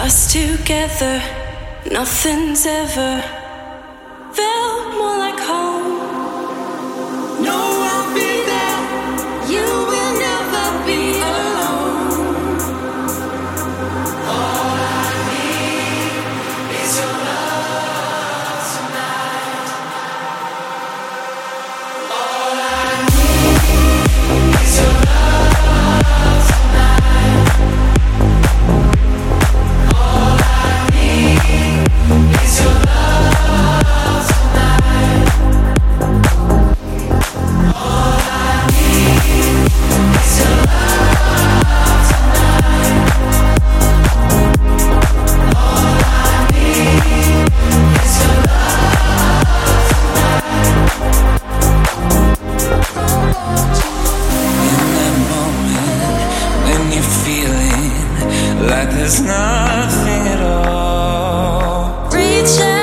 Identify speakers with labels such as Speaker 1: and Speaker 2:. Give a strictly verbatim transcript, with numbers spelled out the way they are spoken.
Speaker 1: Us together, nothing's ever felt more like home. No, I'll be there. You will never be alone. All I need is your love tonight. All I need is your love tonight. All I need is your love tonight. All I need is your love tonight. All I need is your love tonight. In that moment when you're feeling like there's nothing at all, reach out.